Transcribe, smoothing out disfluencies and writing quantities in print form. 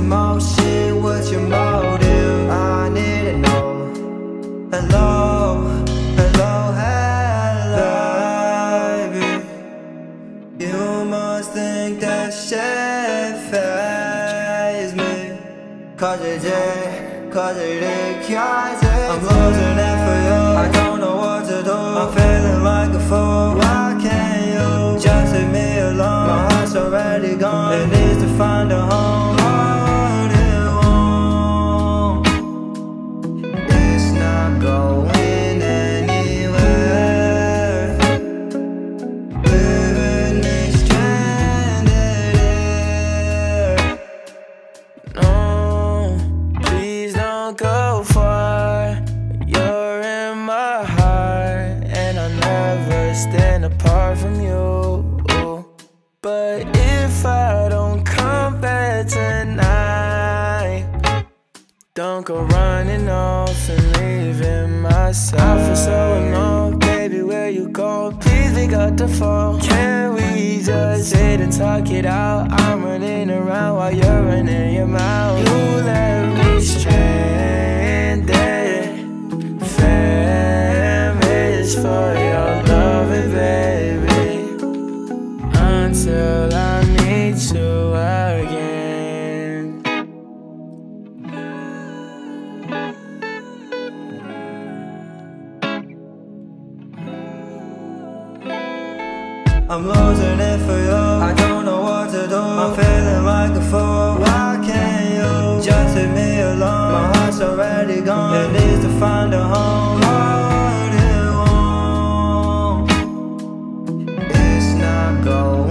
motion? What's your motive? I need to know. Hello, hello, hello, baby. You must think that shit faze me. Cause it can't. I'm losing it for you. I don't know what to do. I'm feeling like a fool. Why can't you just leave me alone? My heart's already gone. It needs to find a home. What it won't. It's not going anywhere. Living is stranded here. No, please don't go far. You're in my heart, and I'll never stand apart from you. But if I don't come back tonight, don't go running off and leaving my side. I feel so alone, baby, where you go? Please pick up the phone. Can we just sit and talk it out? I'm running around while you're running your mouth. You left me stranded. Famish for your loving, baby, until I need you again. I'm losing it for you. I don't know what to do. I'm feeling like a fool. Why can't you just leave me alone? My heart's already gone. It needs to find a home. What it won't. It's not going